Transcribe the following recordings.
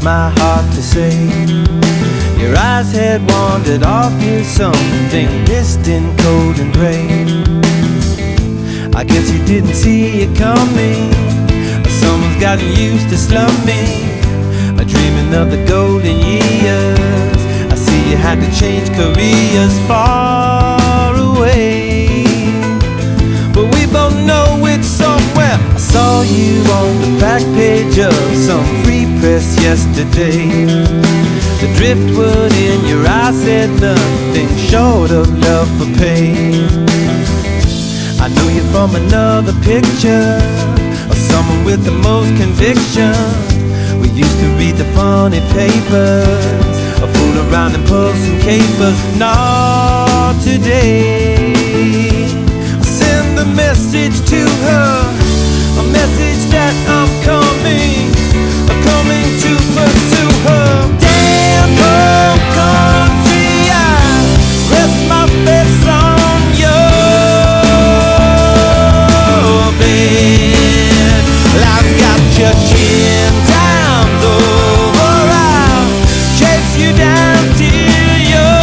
my heart to say. Your eyes had wandered off to something distant, cold and gray. I guess you didn't see it coming, or someone's gotten used to slumming, or dreaming of the golden years. I see you had to change careers far away, but we both know it's somewhere. I saw you on the back page of some free press yesterday. The driftwood in your eyes said nothing short of love for pain. I know you from another picture, of someone with the most conviction. We used to read the funny papers, or fool around and pull some capers. Not today. Send the message to her, a message that I'm coming to pursue her. Damn home country, I rest my face on your bed. Well, I've got your 10 times over, I'll chase you down till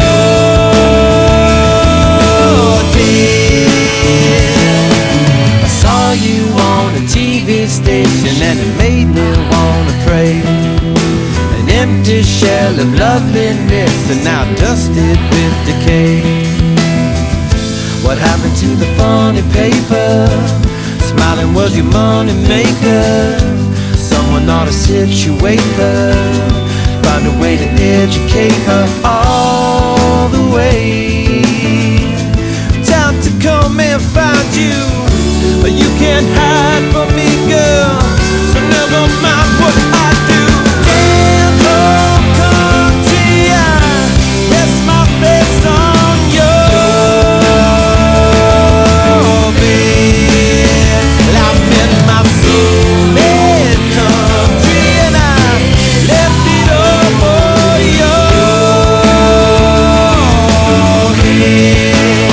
you're dead. I saw you on a TV station and it made me wanna pray. An empty shell of loveliness and now dusted with decay. What happened to the funny paper? Smiling was your money maker. Someone ought to situate her, find a way to educate her all the way. Time to come and find you, but you can't hide from me, girl, so never mind what I do. Damn home country, I rest my face on your bed. Well, I'm in my soul-made country and I left it all for your head.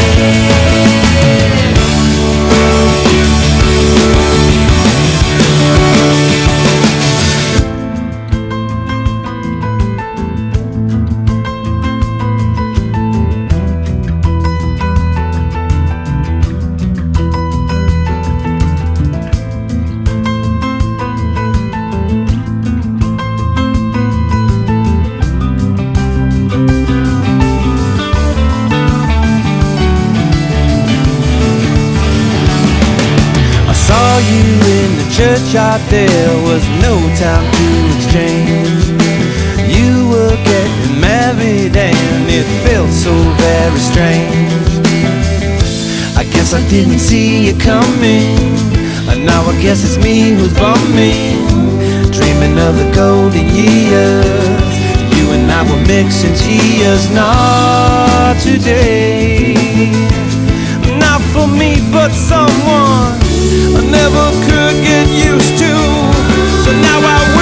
You in the churchyard, there was no time to exchange. You were getting married and it felt so very strange. I guess I didn't see you coming, and now I guess it's me who's bumming, dreaming of the golden years. You and I were mixing tears. Not today, not for me, but someone I never could get used to. So now I